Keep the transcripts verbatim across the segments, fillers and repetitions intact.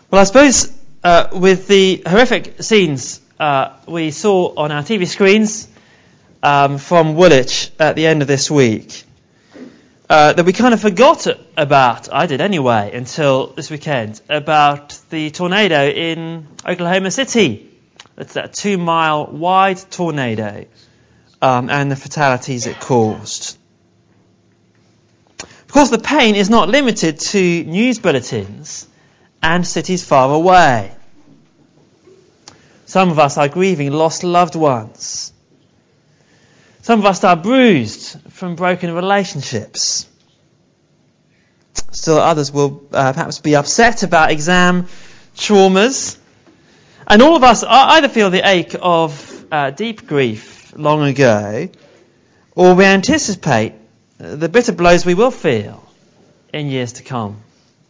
Well, I suppose uh, with the horrific scenes uh, we saw on our T V screens um, from Woolwich at the end of this week, uh, that we kind of forgot about, I did anyway, until this weekend, about the tornado in Oklahoma City. It's that two-mile wide tornado um, and the fatalities it caused. Of course, the pain is not limited to news bulletins and cities far away. Some of us are grieving lost loved ones. Some of us are bruised from broken relationships. Still others will uh, perhaps be upset about exam traumas. And all of us either feel the ache of uh, deep grief long ago, or we anticipate the bitter blows we will feel in years to come.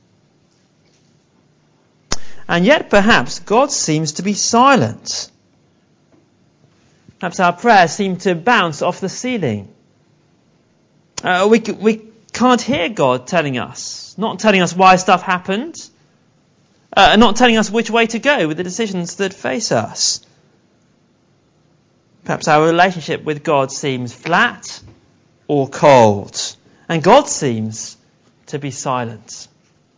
And yet, perhaps, God seems to be silent. Perhaps our prayers seem to bounce off the ceiling. Uh, we, we can't hear God telling us, not telling us why stuff happened, uh, not telling us which way to go with the decisions that face us. Perhaps our relationship with God seems flat or cold, and God seems to be silent.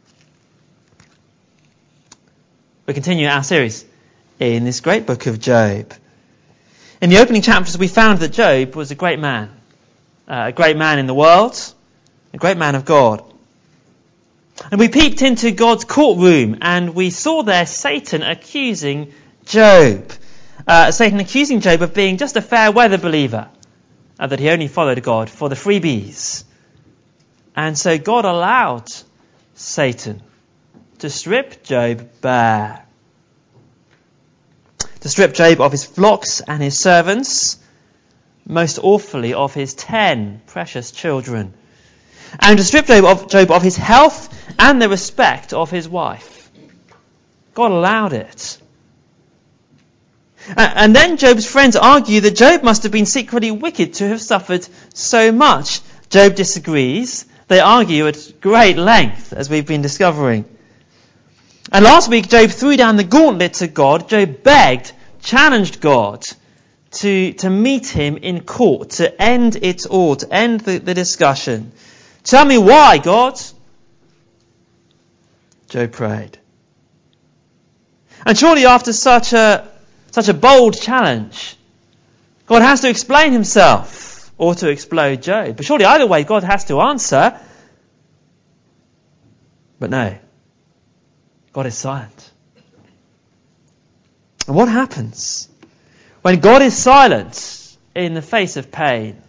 We continue our series in this great book of Job. In the opening chapters, we found that Job was a great man, uh, a great man in the world, a great man of God. And we peeped into God's courtroom, and we saw there Satan accusing Job. Uh, Satan accusing Job of being just a fair weather believer, uh, that he only followed God for the freebies. And so God allowed Satan to strip Job bare. To strip Job of his flocks and his servants, most awfully of his ten precious children. And to strip Job of, Job of his health and the respect of his wife. God allowed it. And then Job's friends argue that Job must have been secretly wicked to have suffered so much. Job disagrees. They argue at great length, as we've been discovering. And last week, Job threw down the gauntlet to God. Job begged, challenged God to, to meet him in court, to end it all, to end the, the discussion. Tell me why, God? Job prayed. And surely after such a, such a bold challenge, God has to explain himself or to explode Job. But surely either way, God has to answer. But no. God is silent. And what happens when God is silent in the face of pain?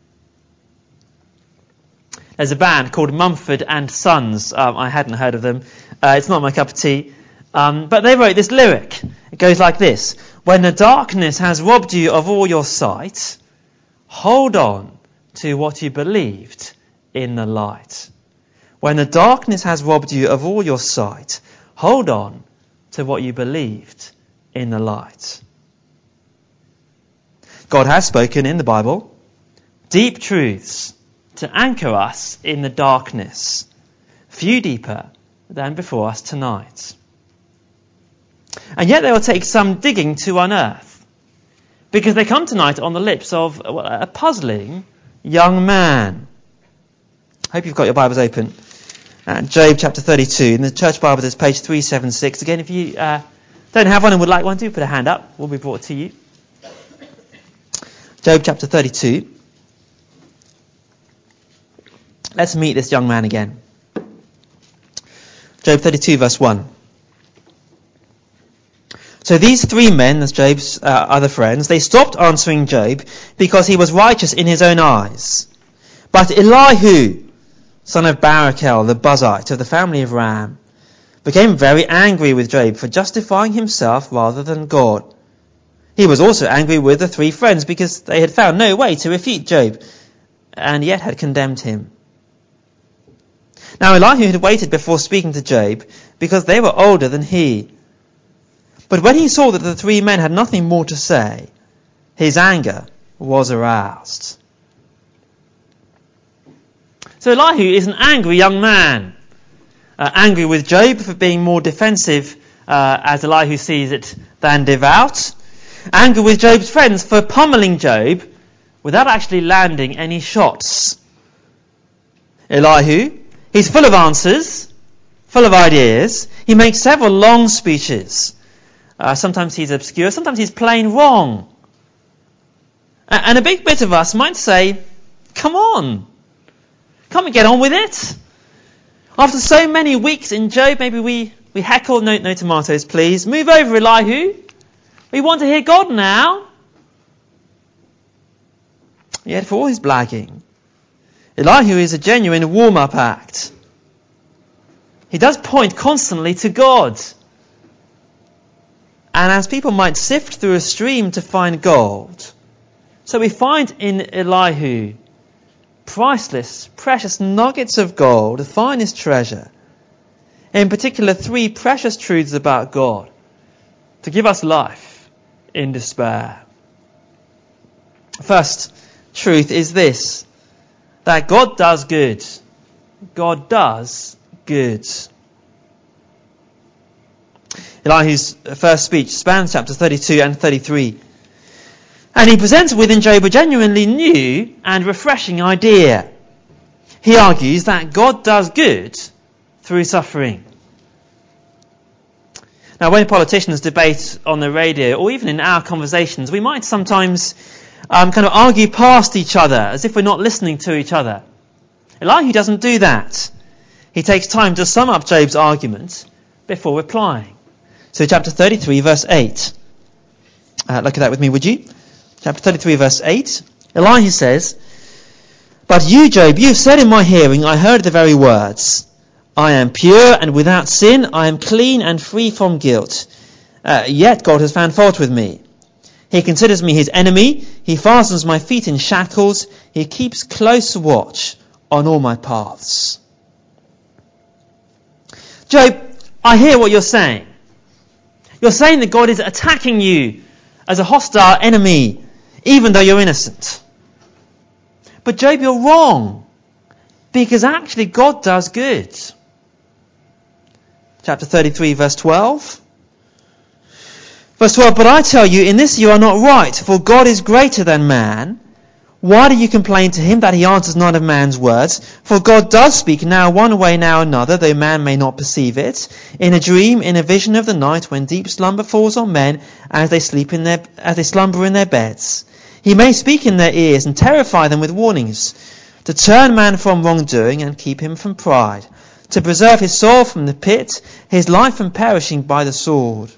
There's a band called Mumford and Sons. Um, I hadn't heard of them. Uh, it's not my cup of tea. Um, but they wrote this lyric. It goes like this. When the darkness has robbed you of all your sight, hold on to what you believed in the light. When the darkness has robbed you of all your sight, hold on to what you believed in the light. God has spoken in the Bible deep truths to anchor us in the darkness, few deeper than before us tonight. And yet they will take some digging to unearth, because they come tonight on the lips of a puzzling young man. I hope you've got your Bibles open. Uh, Job chapter thirty-two. In the Church Bible, there's page three seventy-six. Again, if you uh, don't have one and would like one, do put a hand up. Will be brought to you. Job chapter thirty-two. Let's meet this young man again. Job thirty-two, verse one. So these three men, as Job's uh, other friends, they stopped answering Job because he was righteous in his own eyes. But Elihu, son of Barachel, the Buzite of the family of Ram, became very angry with Job for justifying himself rather than God. He was also angry with the three friends because they had found no way to refute Job and yet had condemned him. Now Elihu had waited before speaking to Job because they were older than he. But when he saw that the three men had nothing more to say, his anger was aroused. So Elihu is an angry young man, uh, angry with Job for being more defensive uh, as Elihu sees it, than devout. Angry with Job's friends for pummeling Job without actually landing any shots. Elihu, he's full of answers, full of ideas. He makes several long speeches. Uh, sometimes he's obscure, sometimes he's plain wrong. And a big bit of us might say, come on, can't we get on with it? After so many weeks in Job, maybe we, we heckle, no, no tomatoes please, move over Elihu. We want to hear God now. Yet for all his blagging, Elihu is a genuine warm-up act. He does point constantly to God. And as people might sift through a stream to find gold, so we find in Elihu priceless, precious nuggets of gold, the finest treasure. In particular, three precious truths about God to give us life in despair. First truth is this, that God does good. God does good. Elihu's first speech spans chapters thirty-two and thirty-three. And he presents within Job a genuinely new and refreshing idea. He argues that God does good through suffering. Now, when politicians debate on the radio, or even in our conversations, we might sometimes um, kind of argue past each other, as if we're not listening to each other. Elihu doesn't do that. He takes time to sum up Job's argument before replying. So chapter thirty-three, verse eight. Uh, look at that with me, would you? Chapter thirty-three, verse eight. Elihu says, "But you, Job, you have said in my hearing, I heard the very words. I am pure and without sin. I am clean and free from guilt. Uh, yet God has found fault with me. He considers me his enemy. He fastens my feet in shackles. He keeps close watch on all my paths." Job, I hear what you're saying. You're saying that God is attacking you as a hostile enemy, even though you're innocent. But Job, you're wrong, because actually God does good. Chapter thirty-three, verse twelve. Verse twelve, "But I tell you, in this you are not right, for God is greater than man. Why do you complain to him that he answers none of man's words? For God does speak now one way, now another, though man may not perceive it. In a dream, in a vision of the night, when deep slumber falls on men, as they sleep in their, as they slumber in their beds. He may speak in their ears and terrify them with warnings, to turn man from wrongdoing and keep him from pride, to preserve his soul from the pit, his life from perishing by the sword."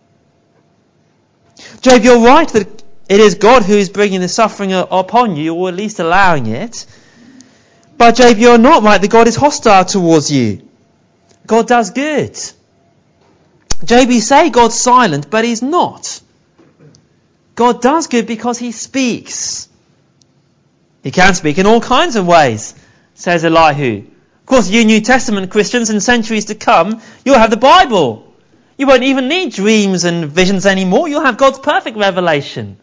Job, you're right that it is God who is bringing the suffering upon you, or at least allowing it. But Job, you're not right that God is hostile towards you. God does good. Job, you say God's silent, but he's not. God does good because he speaks. He can speak in all kinds of ways, says Elihu. Of course, you New Testament Christians in centuries to come, you'll have the Bible. You won't even need dreams and visions anymore. You'll have God's perfect revelation.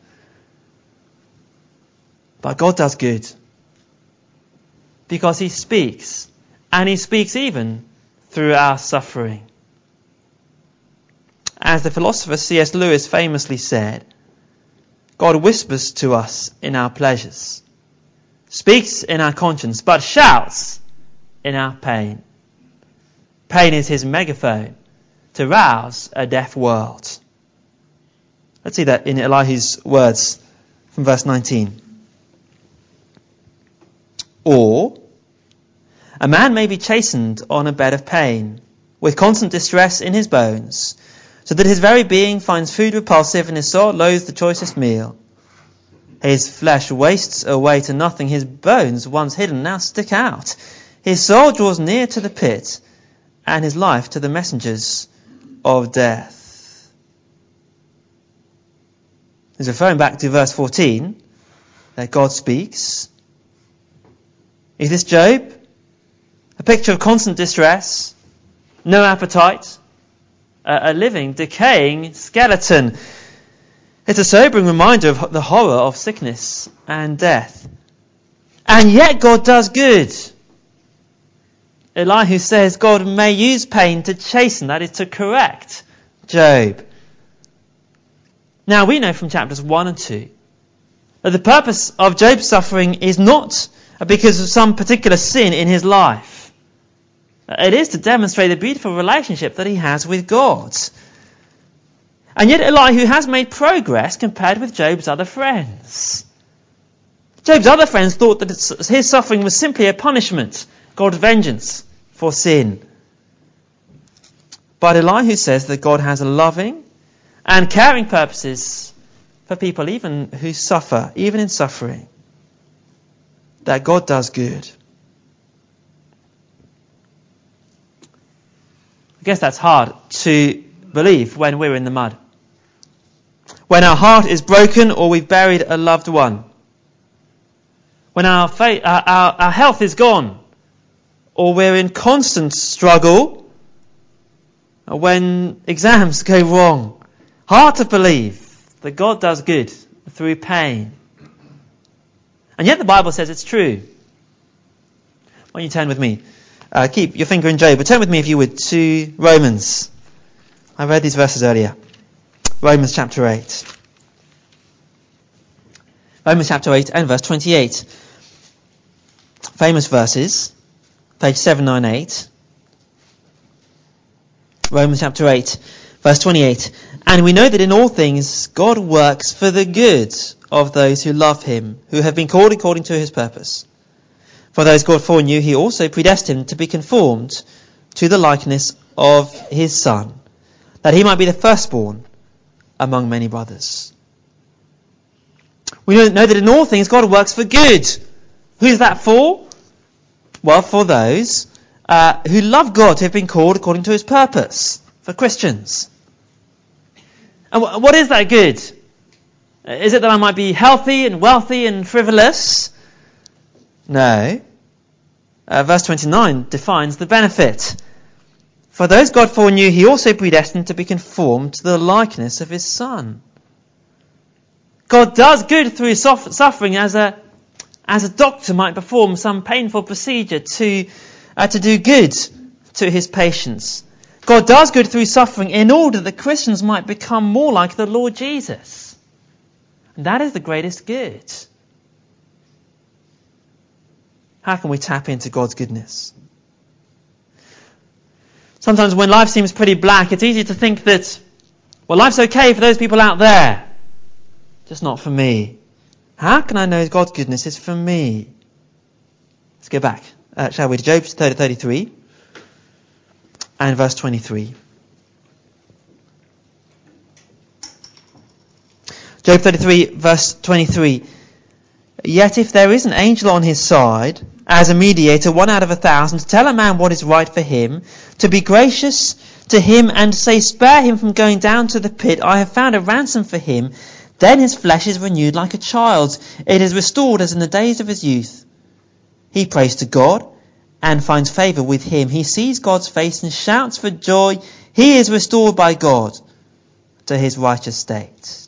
But God does good because he speaks, and he speaks even through our suffering. As the philosopher C S Lewis famously said, God whispers to us in our pleasures, speaks in our conscience, but shouts in our pain. Pain is his megaphone to rouse a deaf world. Let's see that in Elihu's words from verse nineteen. "Or, a man may be chastened on a bed of pain, with constant distress in his bones, so that his very being finds food repulsive and his soul loathes the choicest meal. His flesh wastes away to nothing, his bones, once hidden, now stick out. His soul draws near to the pit, and his life to the messengers of death." He's referring back to verse fourteen, that God speaks. Is this Job? A picture of constant distress, no appetite, a, a living, decaying skeleton. It's a sobering reminder of the horror of sickness and death. And yet God does good. Elihu says God may use pain to chasten, that is to correct Job. Now we know from chapters one and two that the purpose of Job's suffering is not because of some particular sin in his life. It is to demonstrate the beautiful relationship that he has with God. And yet Elihu has made progress compared with Job's other friends. Job's other friends thought that his suffering was simply a punishment, God's vengeance for sin. But Elihu says that God has a loving and caring purposes for people even who suffer, even in suffering. That God does good. I guess that's hard to believe when we're in the mud. When our heart is broken or we've buried a loved one. When our, faith, our, our, our health is gone or we're in constant struggle. Or when exams go wrong. Hard to believe that God does good through pain. And yet the Bible says it's true. Why don't you turn with me? Uh, keep your finger in Job, but turn with me if you would to Romans. I read these verses earlier. Romans chapter eight. Romans chapter eight and verse twenty-eight. Famous verses. Page seven ninety-eight. Romans chapter eight, verse twenty-eight. And we know that in all things God works for the good of those who love him, who have been called according to his purpose. For those God foreknew, he also predestined to be conformed to the likeness of his Son, that he might be the firstborn among many brothers. We know that in all things God works for good. Who's that for? Well, for those uh, who love God, who have been called according to his purpose. For Christians. And w- what is that good? Is it that I might be healthy and wealthy and frivolous? No. Uh, verse twenty-nine defines the benefit. For those God foreknew, he also predestined to be conformed to the likeness of his Son. God does good through suffering as a as a doctor might perform some painful procedure to uh, to do good to his patients. God does good through suffering in order that Christians might become more like the Lord Jesus. And that is the greatest good. How can we tap into God's goodness? Sometimes when life seems pretty black, it's easy to think that, well, life's okay for those people out there, just not for me. How can I know God's goodness is for me? Let's go back, uh, shall we, to Job thirty-three and verse twenty-three. Job thirty-three, verse twenty-three. Yet if there is an angel on his side, as a mediator, one out of a thousand, to tell a man what is right for him, to be gracious to him and say, spare him from going down to the pit, I have found a ransom for him, then his flesh is renewed like a child's. It is restored as in the days of his youth. He prays to God and finds favour with him. He sees God's face and shouts for joy. He is restored by God to his righteous state.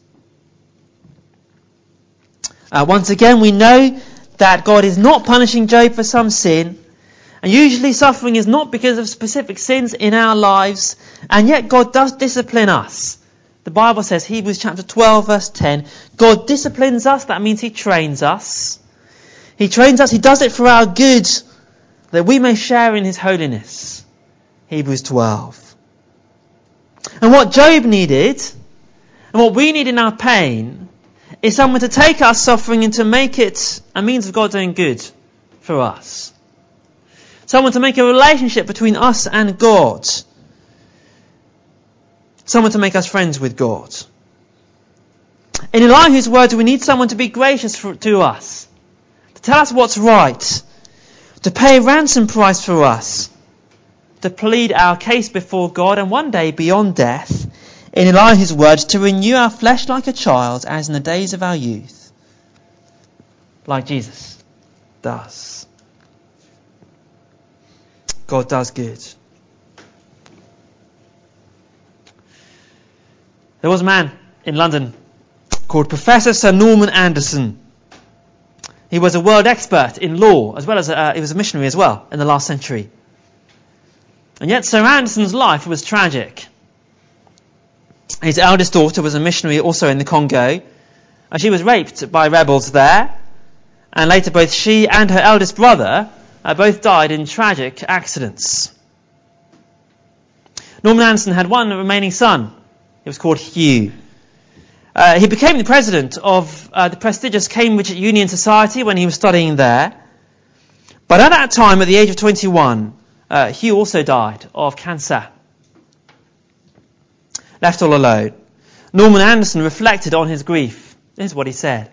Uh, once again, we know that God is not punishing Job for some sin. And usually suffering is not because of specific sins in our lives. And yet God does discipline us. The Bible says, Hebrews chapter twelve, verse ten, God disciplines us. That means he trains us. He trains us. He does it for our good, that we may share in his holiness. Hebrews twelve. And what Job needed, and what we need in our pain, is someone to take our suffering and to make it a means of God doing good for us. Someone to make a relationship between us and God. Someone to make us friends with God. In Elihu's words, we need someone to be gracious for, to us. To tell us what's right. To pay a ransom price for us. To plead our case before God, and one day beyond death, in Elihu's words, to renew our flesh like a child, as in the days of our youth. Like Jesus does. God does good. There was a man in London called Professor Sir Norman Anderson. He was a world expert in law, as well as a, he was a missionary as well in the last century. And yet Sir Anderson's life was tragic. His eldest daughter was a missionary also in the Congo. And she was raped by rebels there. And later both she and her eldest brother uh, both died in tragic accidents. Norman Anderson had one remaining son. He was called Hugh. Uh, he became the president of uh, the prestigious Cambridge Union Society when he was studying there. But at that time, at the age of twenty-one, uh, Hugh also died of cancer. Left all alone, Norman Anderson reflected on his grief. This is what he said.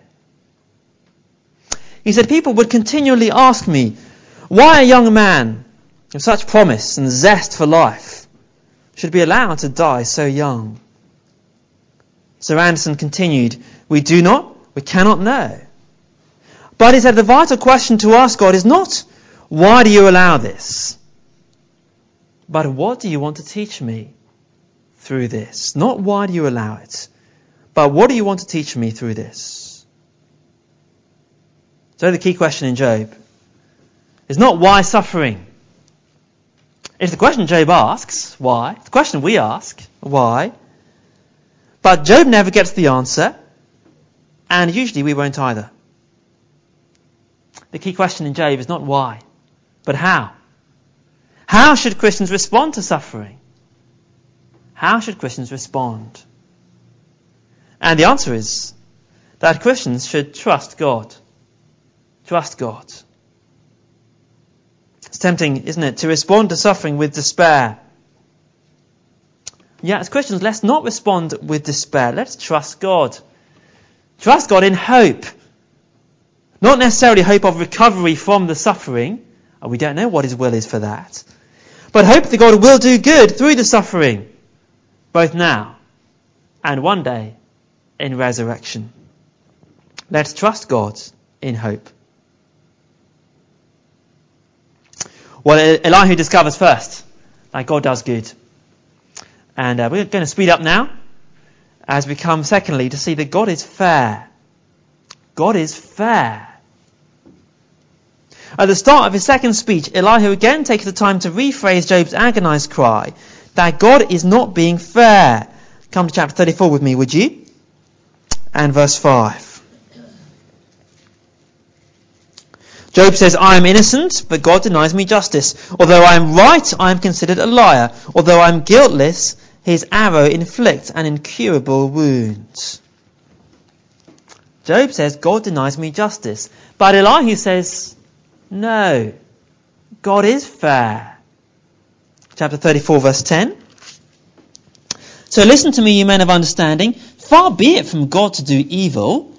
He said, people would continually ask me, why a young man of such promise and zest for life should be allowed to die so young. Sir Anderson continued, we do not, we cannot know. But he said the vital question to ask God is not, why do you allow this? But what do you want to teach me through this? Not why do you allow it, but what do you want to teach me through this? So the key question in Job is not why suffering. It's the question Job asks, why? It's the question we ask, why? But Job never gets the answer, and usually we won't either. The key question in Job is not why, but how. How should Christians respond to suffering? How should Christians respond? And the answer is that Christians should trust God. Trust God. It's tempting, isn't it, to respond to suffering with despair. Yet as Christians, let's not respond with despair. Let's trust God. Trust God in hope. Not necessarily hope of recovery from the suffering. We don't know what His will is for that. But hope that God will do good through the suffering, both now and one day in resurrection. Let's trust God in hope. Well, Elihu discovers first that God does good. And uh, we're going to speed up now as we come, secondly, to see that God is fair. God is fair. At the start of his second speech, Elihu again takes the time to rephrase Job's agonized cry that God is not being fair. Come to chapter thirty-four with me, would you? And verse five. Job says, I am innocent, but God denies me justice. Although I am right, I am considered a liar. Although I am guiltless, his arrow inflicts an incurable wound. Job says, God denies me justice. But Elihu says, no, God is fair. Chapter thirty-four, verse ten. So listen to me, you men of understanding. Far be it from God to do evil,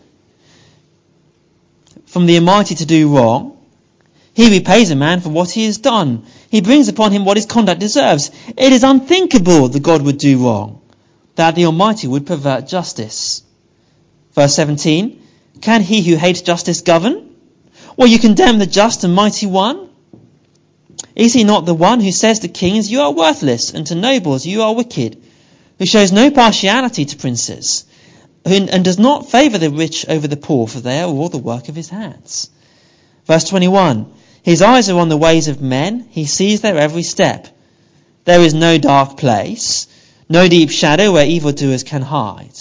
from the Almighty to do wrong. He repays a man for what he has done. He brings upon him what his conduct deserves. It is unthinkable that God would do wrong, that the Almighty would pervert justice. Verse seventeen, can he who hates justice govern? Will you condemn the just and mighty one? Is he not the one who says to kings, you are worthless, and to nobles, you are wicked, who shows no partiality to princes, and does not favour the rich over the poor, for they are all the work of his hands? Verse twenty-one, his eyes are on the ways of men, he sees their every step. There is no dark place, no deep shadow where evildoers can hide.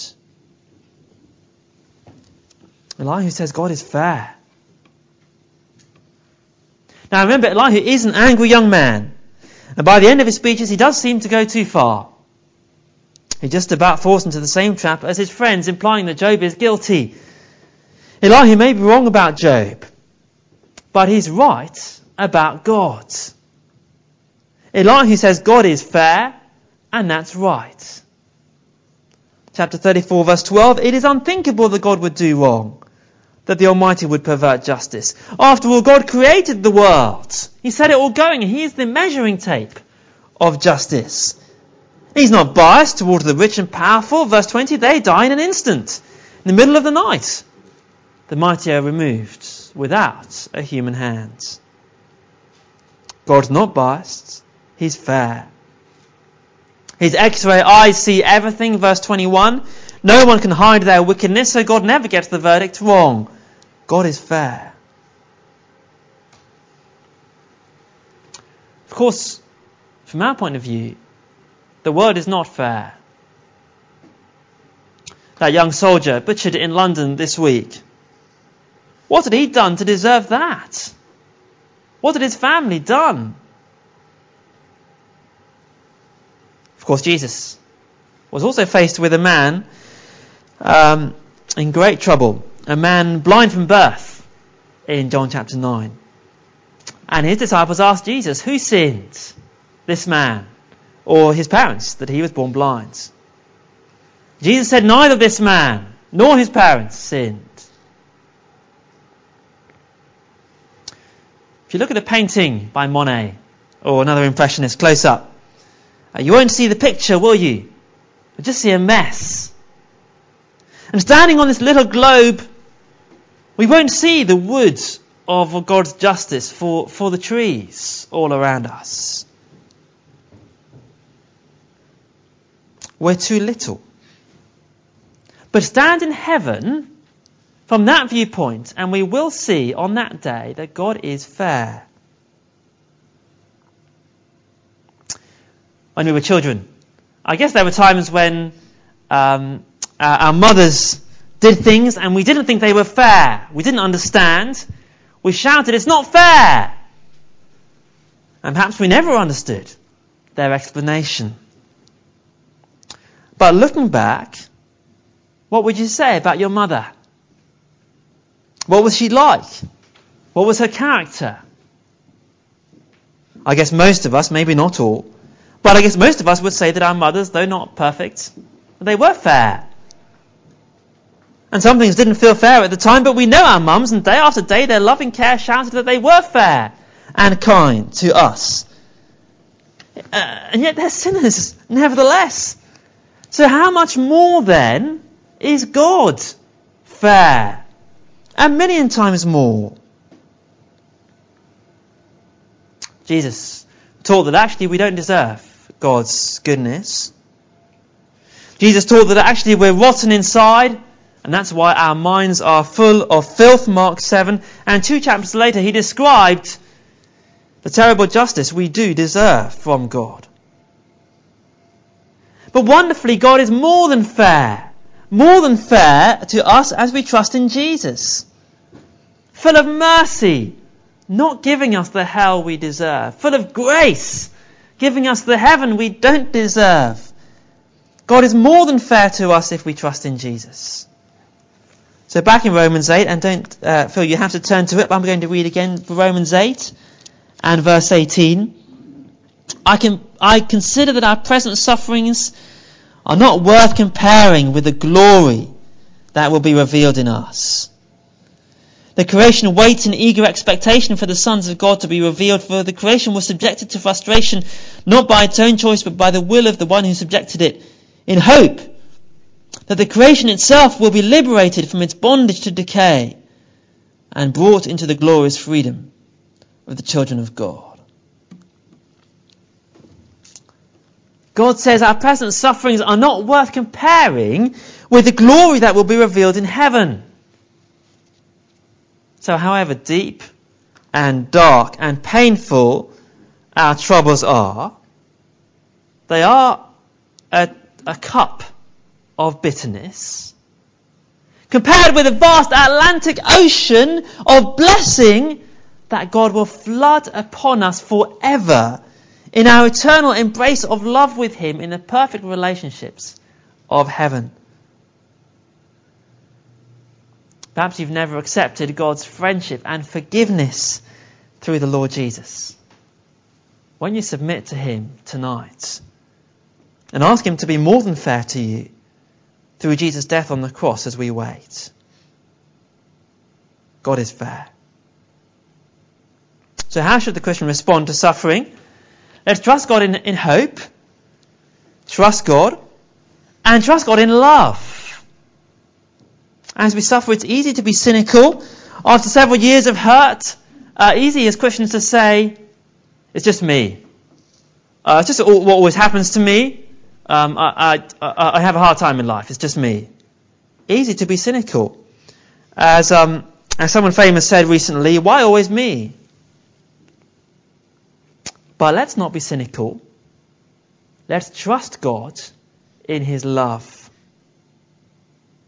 Elihu says God is fair. Now remember, Elihu is an angry young man, and by the end of his speeches he does seem to go too far. He just about falls into the same trap as his friends, implying that Job is guilty. Elihu may be wrong about Job, but he's right about God. Elihu says God is fair, and that's right. Chapter thirty-four, verse twelve, it is unthinkable that God would do wrong, that the Almighty would pervert justice. After all, God created the world. He set it all going, and He is the measuring tape of justice. He's not biased toward the rich and powerful. Verse twenty, they die in an instant, in the middle of the night. The mighty are removed without a human hand. God's not biased. He's fair. His X-ray eyes see everything. Verse twenty-one, no one can hide their wickedness, so God never gets the verdict wrong. God is fair. Of course, from our point of view, the world is not fair. that young soldier butchered in London this week. What had he done to deserve that? What had his family done? Of course, Jesus was also faced with a man um, in great trouble, a man blind from birth in John chapter nine. And his disciples asked Jesus, who sinned, this man or his parents, that he was born blind? Jesus said neither this man nor his parents sinned. If you look at a painting by Monet or another impressionist close up, uh, you won't see the picture, will you? You'll just see a mess. And standing on this little globe, we won't see the wood of God's justice for, for the trees all around us. We're too little. But stand in heaven from that viewpoint, and we will see on that day that God is fair. When we were children, I guess there were times when um, our, our mothers did things and we didn't think they were fair. We didn't understand. We shouted, "It's not fair!" And perhaps we never understood their explanation. But looking back, what would you say about your mother? What was she like? What was her character? I guess most of us, maybe not all, but I guess most of us would say that our mothers, though not perfect, they were fair. And some things didn't feel fair at the time, but we know our mums, and day after day their loving care shouted that they were fair and kind to us. Uh, and yet they're sinners, nevertheless. So how much more then is God fair? A million times more. Jesus taught that actually we don't deserve God's goodness. Jesus taught that actually we're rotten inside, and that's why our minds are full of filth, Mark seven. And two chapters later he described the terrible justice we do deserve from God. But wonderfully, God is more than fair. More than fair to us as we trust in Jesus. Full of mercy, not giving us the hell we deserve. Full of grace, giving us the heaven we don't deserve. God is more than fair to us if we trust in Jesus. So back in Romans eight, and don't uh, feel you have to turn to it, but I'm going to read again Romans eight and verse eighteen. I can I consider that our present sufferings are not worth comparing with the glory that will be revealed in us. The creation waits in eager expectation for the sons of God to be revealed, for the creation was subjected to frustration, not by its own choice, but by the will of the one who subjected it, in hope that the creation itself will be liberated from its bondage to decay and brought into the glorious freedom of the children of God. God says our present sufferings are not worth comparing with the glory that will be revealed in heaven. So however deep and dark and painful our troubles are, they are a, a cup of bitterness compared with the vast Atlantic ocean of blessing that God will flood upon us forever in our eternal embrace of love with Him in the perfect relationships of heaven. Perhaps you've never accepted God's friendship and forgiveness through the Lord Jesus. When you submit to Him tonight and ask Him to be more than fair to you through Jesus' death on the cross as we wait. God is fair. So how should the Christian respond to suffering? Let's trust God in, in hope, trust God, and trust God in love. As we suffer, it's easy to be cynical. After several years of hurt, uh, easy as Christians to say, it's just me. Uh, it's just all, what always happens to me. Um, I, I, I have a hard time in life. It's just me. Easy to be cynical. As, um, as someone famous said recently, why always me? But let's not be cynical. Let's trust God in His love.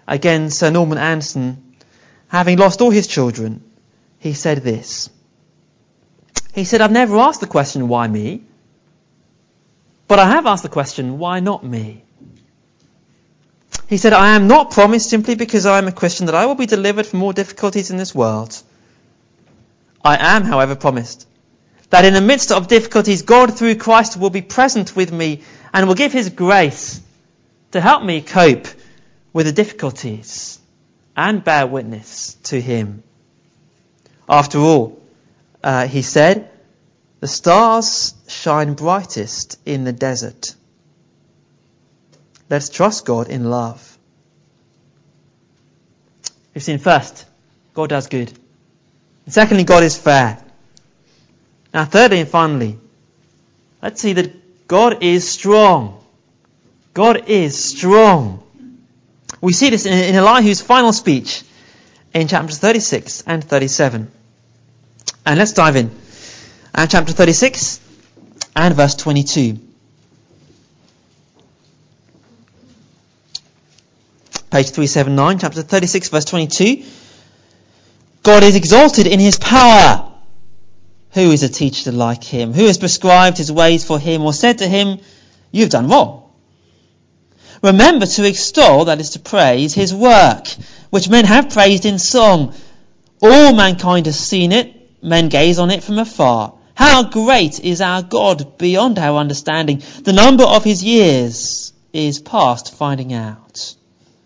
Again, Sir Norman Anderson, having lost all his children, he said this. He said, I've never asked the question, why me? But I have asked the question, why not me? He said, I am not promised simply because I am a Christian that I will be delivered from all difficulties in this world. I am, however, promised that in the midst of difficulties, God through Christ will be present with me and will give his grace to help me cope with the difficulties and bear witness to him. After all, uh, he said, the stars shine brightest in the desert. Let's trust God in love. We've seen first, God does good. And secondly, God is fair. Now thirdly and finally, let's see that God is strong. God is strong. We see this in, in Elihu's final speech in chapters thirty-six and thirty-seven. And let's dive in. And chapter thirty-six and verse twenty-two. Page three seventy-nine, chapter thirty-six, verse twenty-two. God is exalted in his power. Who is a teacher like him? Who has prescribed his ways for him or said to him, you've done wrong? Remember to extol, that is to praise, his work, which men have praised in song. All mankind has seen it. Men gaze on it from afar. How great is our God beyond our understanding. The number of his years is past finding out.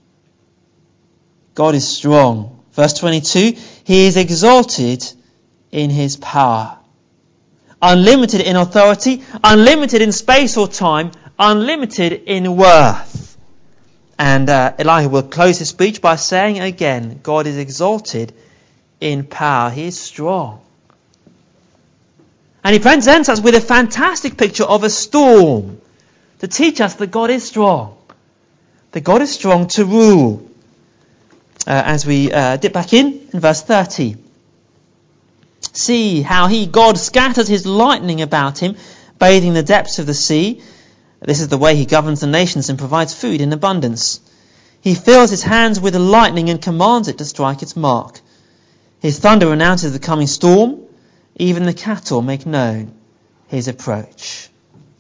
God is strong. Verse twenty-two, he is exalted in his power. Unlimited in authority, unlimited in space or time, unlimited in worth. And uh, Elihu will close his speech by saying again, God is exalted in power. He is strong. And he presents us with a fantastic picture of a storm to teach us that God is strong. That God is strong to rule. Uh, as we uh, dip back in, in verse thirty. See how he, God, scatters his lightning about him, bathing the depths of the sea. This is the way he governs the nations and provides food in abundance. He fills his hands with the lightning and commands it to strike its mark. His thunder announces the coming storm. Even the cattle make known his approach.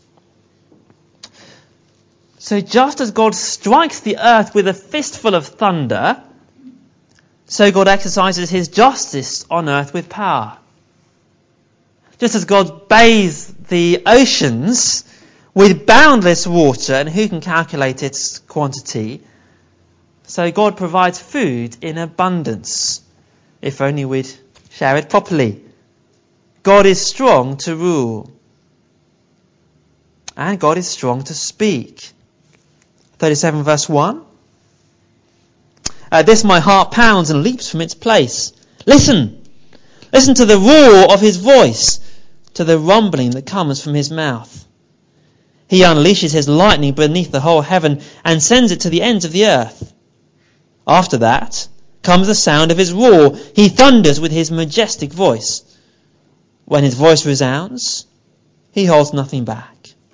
So just as God strikes the earth with a fistful of thunder, so God exercises his justice on earth with power. Just as God bathes the oceans with boundless water, and who can calculate its quantity, so God provides food in abundance, if only we'd share it properly. God is strong to rule. And God is strong to speak. thirty-seven verse one. At this my heart pounds and leaps from its place. Listen! Listen to the roar of his voice, to the rumbling that comes from his mouth. He unleashes his lightning beneath the whole heaven and sends it to the ends of the earth. After that comes the sound of his roar. He thunders with his majestic voice. When his voice resounds, he holds nothing back.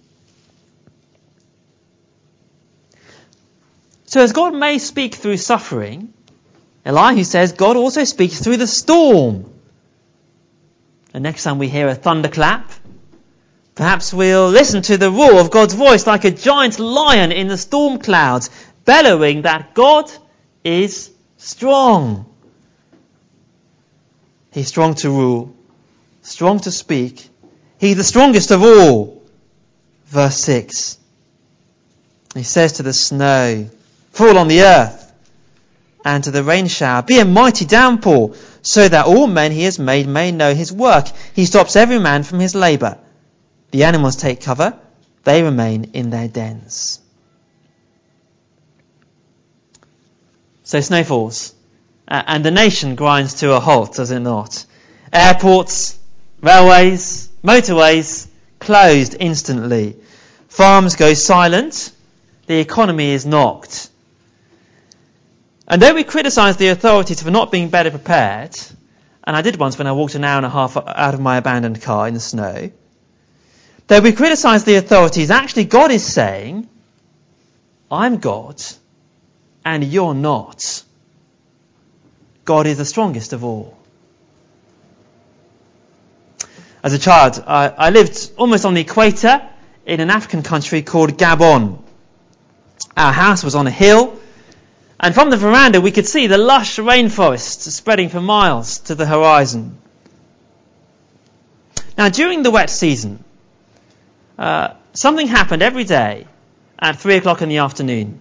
So as God may speak through suffering, Elihu says God also speaks through the storm. And next time we hear a thunderclap, perhaps we'll listen to the roar of God's voice like a giant lion in the storm clouds, bellowing that God is strong. He's strong to rule, strong to speak. He's the strongest of all. Verse six. He says to the snow, fall on the earth, and to the rain shower, be a mighty downpour, so that all men he has made may know his work. He stops every man from his labour. The animals take cover, they remain in their dens. So snow falls, uh, and the nation grinds to a halt, does it not? Airports, railways, motorways, closed instantly. Farms go silent, the economy is knocked. And though we criticise the authorities for not being better prepared, and I did once when I walked an hour and a half out of my abandoned car in the snow, though we criticise the authorities, actually God is saying, I'm God, and you're not. God is the strongest of all. As a child, I, I lived almost on the equator in an African country called Gabon. Our house was on a hill, and from the veranda we could see the lush rainforest spreading for miles to the horizon. Now, during the wet season, uh, something happened every day at three o'clock in the afternoon.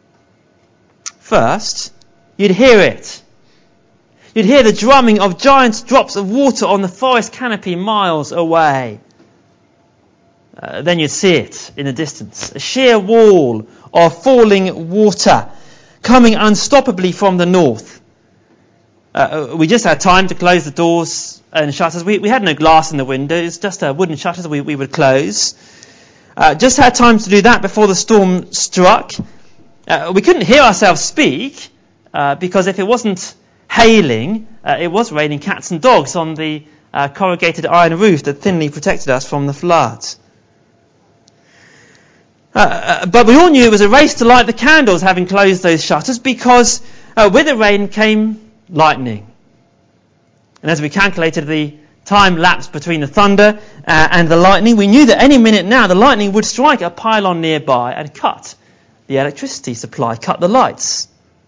First, you'd hear it. You'd hear the drumming of giant drops of water on the forest canopy miles away. Uh, then you'd see it in the distance, a sheer wall of falling water coming unstoppably from the north. Uh, we just had time to close the doors and shutters. We, we had no glass in the windows, just a wooden shutters we, we would close. Uh, just had time to do that before the storm struck. Uh, we couldn't hear ourselves speak uh, because if it wasn't hailing, uh, it was raining cats and dogs on the uh, corrugated iron roof that thinly protected us from the flood. Uh, uh, but we all knew it was a race to light the candles, having closed those shutters, because uh, with the rain came lightning. And as we calculated the time lapse between the thunder uh, and the lightning, we knew that any minute now the lightning would strike a pylon nearby and cut the electricity supply, cut the lights.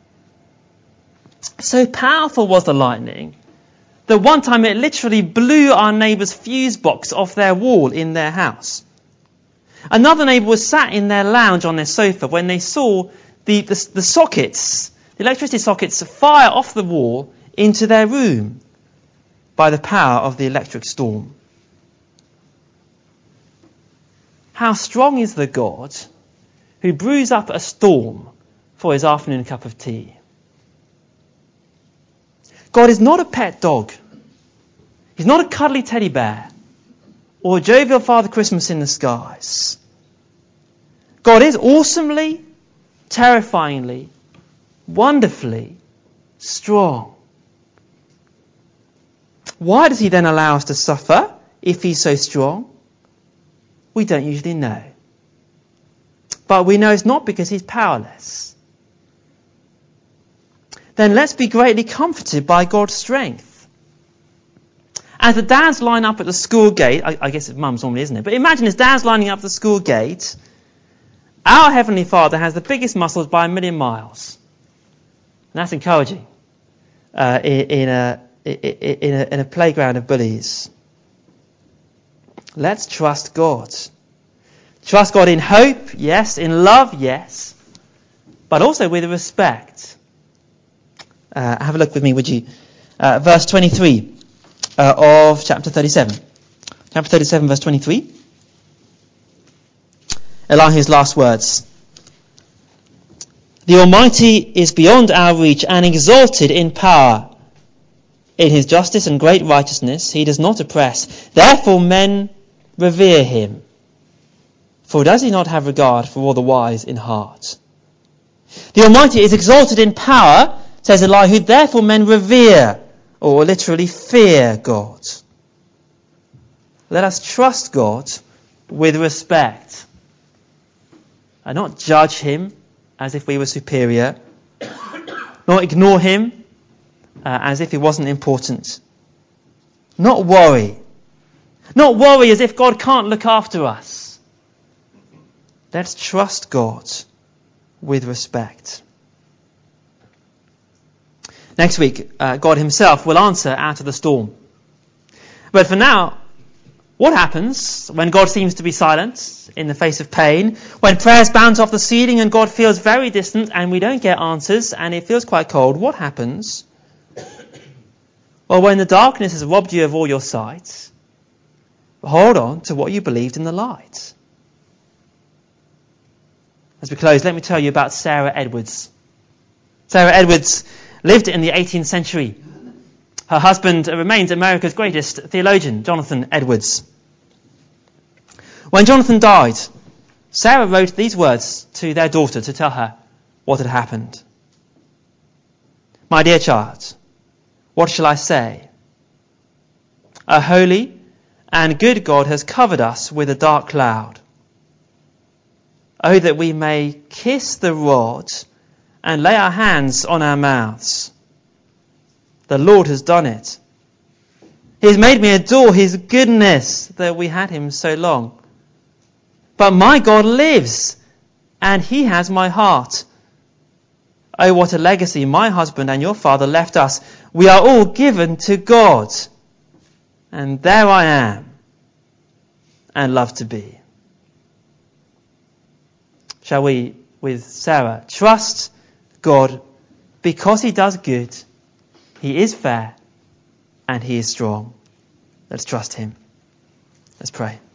So powerful was the lightning that one time it literally blew our neighbour's fuse box off their wall in their house. Another neighbour was sat in their lounge on their sofa when they saw the, the, the sockets, the electricity sockets, fire off the wall into their room by the power of the electric storm. How strong is the God who brews up a storm for his afternoon cup of tea? God is not a pet dog. He's not a cuddly teddy bear or a jovial Father Christmas in the skies. God is awesomely, terrifyingly, wonderfully strong. Why does he then allow us to suffer if he's so strong? We don't usually know. But we know it's not because he's powerless. Then let's be greatly comforted by God's strength. As the dads line up at the school gate, I, I guess it's mums normally, isn't it? But imagine as dads lining up at the school gate, our Heavenly Father has the biggest muscles by a million miles. And that's encouraging uh, in, in, a, in, a, in a playground of bullies. Let's trust God. Trust God in hope, yes. In love, yes. But also with respect. Uh, have a look with me, would you? Uh, verse twenty-three. Uh, of chapter thirty-seven. Chapter thirty-seven, verse twenty-three. Elihu's last words. The Almighty is beyond our reach and exalted in power. In his justice and great righteousness he does not oppress. Therefore men revere him. For does he not have regard for all the wise in heart? The Almighty is exalted in power, says Elihu, therefore men revere, or literally fear God. Let us trust God with respect and not judge him as if we were superior, nor ignore him uh, as if he wasn't important. Not worry. Not worry as if God can't look after us. Let's trust God with respect. Next week, uh, God himself will answer out of the storm. But for now, what happens when God seems to be silent in the face of pain? When prayers bounce off the ceiling and God feels very distant and we don't get answers and it feels quite cold, what happens? Well, when the darkness has robbed you of all your sight, hold on to what you believed in the light. As we close, let me tell you about Sarah Edwards. Sarah Edwards lived in the eighteenth century. Her husband remains America's greatest theologian, Jonathan Edwards. When Jonathan died, Sarah wrote these words to their daughter to tell her what had happened. My dear child, what shall I say? A holy and good God has covered us with a dark cloud. Oh, that we may kiss the rod and lay our hands on our mouths. The Lord has done it. He has made me adore his goodness that we had him so long. But my God lives, and he has my heart. Oh, what a legacy my husband and your father left us. We are all given to God. And there I am, and love to be. Shall we, with Sarah, trust God because he does good, he is fair, and he is strong. Let's trust him. Let's pray.